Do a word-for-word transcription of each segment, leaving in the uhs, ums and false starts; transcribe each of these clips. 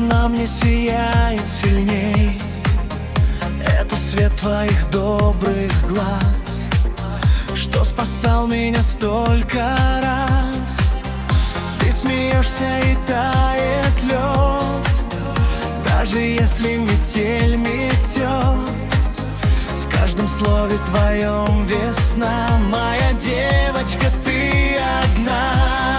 Луна мне сияет сильней. Это свет твоих добрых глаз, что спасал меня столько раз. Ты смеешься и тает лед, даже если метель метет. В каждом слове твоем весна, моя девочка, ты одна.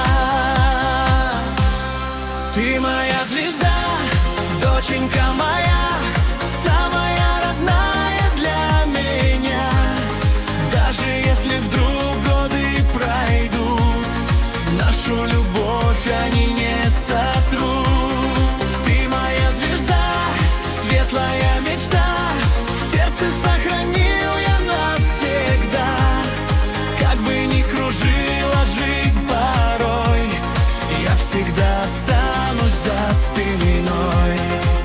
Ты моя звезда, доченька моя, самая родная для меня. Даже если вдруг годы пройдут, нашу любовь они не сотрут. Ты моя звезда, светлая мечта, в сердце сохранил я навсегда. Как бы ни кружила жизнь порой, я всегда останусь за спиной.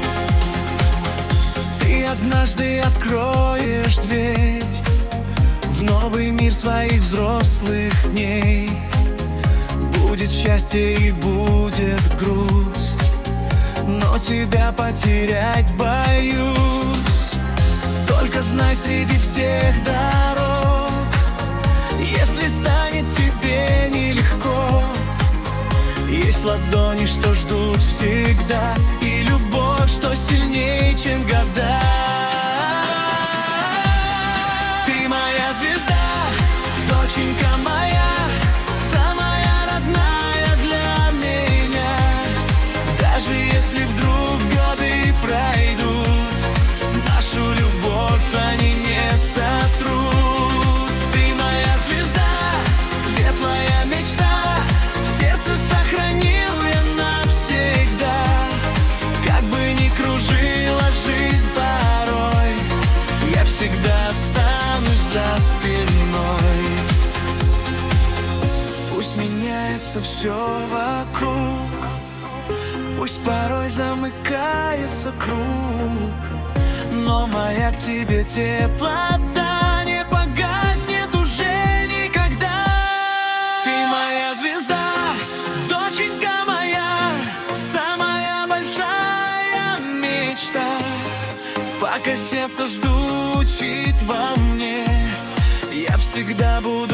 Ты однажды откроешь дверь в новый мир своих взрослых дней. Будет счастье и будет грусть, но тебя потерять боюсь. Только знай, среди всех дорог, если станет тебе нелегко, есть ладони, что ждут всегда, и любовь, что сильнее, чем года. Ты моя звезда, доченька моя, самая родная для меня. Даже если вдруг годы пройдут, нашу любовь они не сотрут. Ты моя звезда, светлая мечта, в сердце сохранил я навсегда. Как бы ни кружила жизнь порой, я всегда останусь за спиной. Пусть меняется все вокруг, пусть порой замыкается круг, но моя к тебе теплота не погаснет уже никогда. Ты моя звезда, доченька моя, самая большая мечта. Пока сердце ждучит во мне, я всегда буду